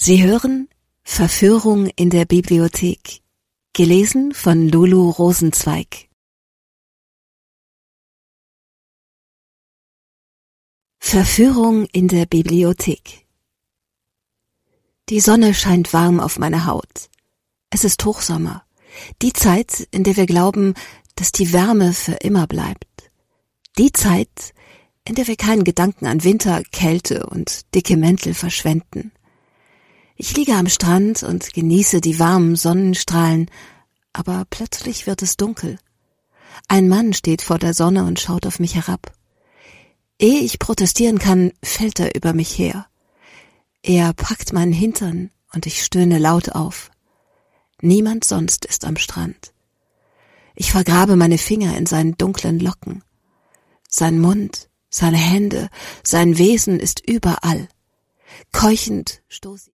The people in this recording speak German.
Sie hören Verführung in der Bibliothek, gelesen von Lulu Rosenzweig. Verführung in der Bibliothek. Die Sonne scheint warm auf meine Haut. Es ist Hochsommer, die Zeit, in der wir glauben, dass die Wärme für immer bleibt. Die Zeit, in der wir keinen Gedanken an Winter, Kälte und dicke Mäntel verschwenden. Ich liege am Strand und genieße die warmen Sonnenstrahlen, aber plötzlich wird es dunkel. Ein Mann steht vor der Sonne und schaut auf mich herab. Ehe ich protestieren kann, fällt er über mich her. Er packt meinen Hintern und ich stöhne laut auf. Niemand sonst ist am Strand. Ich vergrabe meine Finger in seinen dunklen Locken. Sein Mund, seine Hände, sein Wesen ist überall. Keuchend stoße ich